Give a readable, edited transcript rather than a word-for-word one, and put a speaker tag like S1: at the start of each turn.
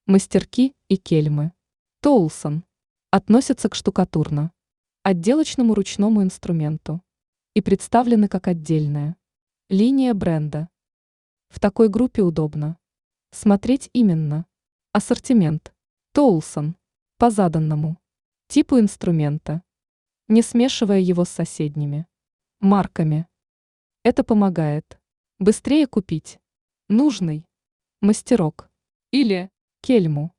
S1: Мастерки и кельмы. Тоулсон. Относятся к штукатурно-отделочному ручному инструменту и представлены как отдельная линия бренда. В такой группе удобно смотреть именно ассортимент Тоулсон по заданному типу инструмента, не смешивая его с соседними марками. Это помогает быстрее купить нужный мастерок или кельму.